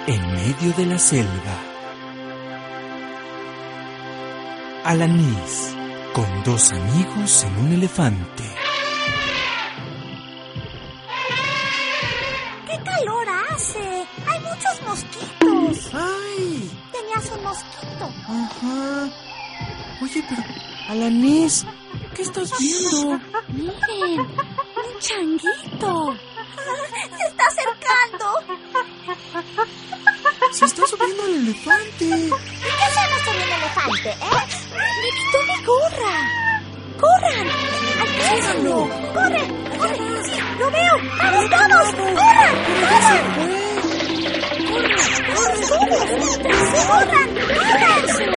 en medio de la selva. Alanis, con dos amigos en un elefante. ¡Qué calor hace! ¡Hay muchos mosquitos! ¡Ay! Tenías un mosquito. Ajá. Oye, pero, Alanis, ¿qué estás viendo? Miren, un changuito. Se está acercando. Se está subiendo al elefante. ¿Y qué hacemos con el elefante, Me quitó mi gorra. ¡Corran! ¡Alcánzalo! ¡Corre! ¡Corre! ¡Sí, lo veo! ¡Vamos todos! ¡Corran! ¡Corran! ¡Corran! ¡Corran! ¡Corran! ¡Corran!